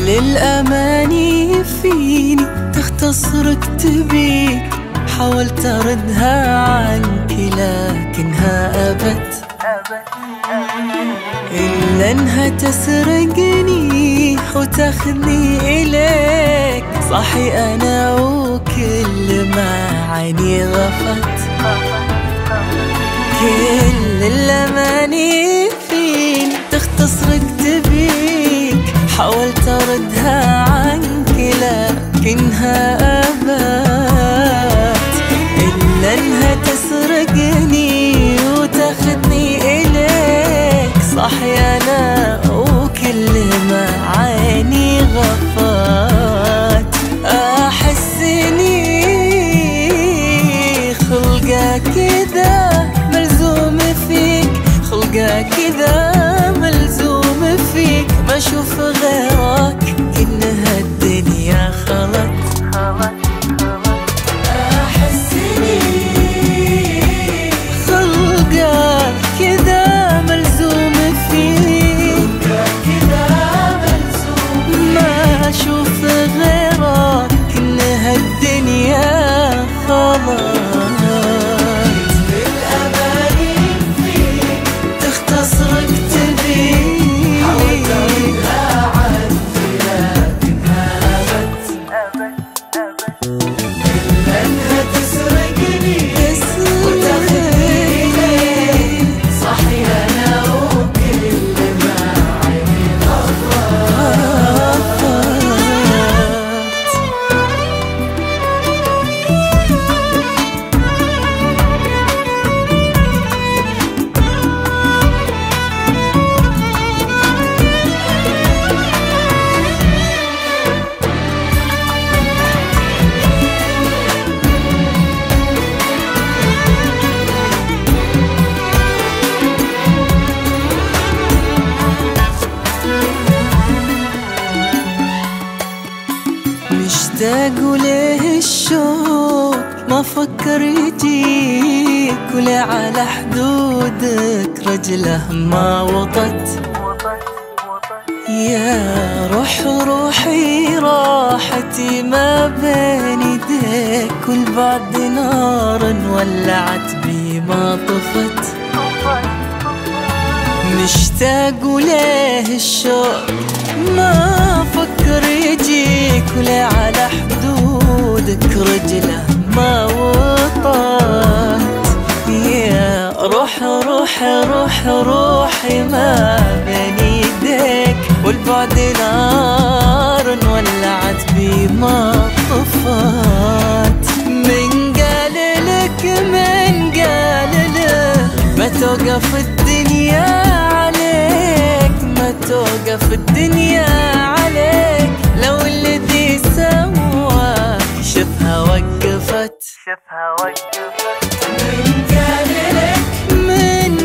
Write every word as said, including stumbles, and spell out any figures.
الأماني فيني تختصرك تبيك، حاولت أردها عنك لكنها أبت، إلا أنها تسرقني وتاخذني إليك. صاحي أنا وكل ما عيني غفت، كل الأماني فيني تختصرك تبيك، حاولت أردها عنك لكنها أبت، إلا أنها تسرقني وتاخذني إليك. صاحي أنا وكل ما عيني غفت، أحسني خلقة كذا ملزوم فيك، خلقة كذا ملزوم فيك، ما أشوف غيرك إنها الدنيا خلت. أحسني خلقة كذا ملزوم فيك، كذا ملزوم، ما أشوف غيرك إنها الدنيا خلت. مشتاق وليه الشوق ما فكر يجيك، ولا على حدودك رجله ما وطت. يا روح روحي راحتي ما بين يديك، والبعد نار ولعت بي ما طفت. مشتاق وليه الشوق ما فكر يجيك، ولا على حدودك رجله ما وطت. يا روح روح روح روحي ما بين يديك، والبعد نار ولعت بي ما طفت. من قال لك من قال لك ما توقف الدنيا عليك، ما توقف الدنيا عليك، لو الذي سواك شفها وقفت، شفها وقفت. من قال لك من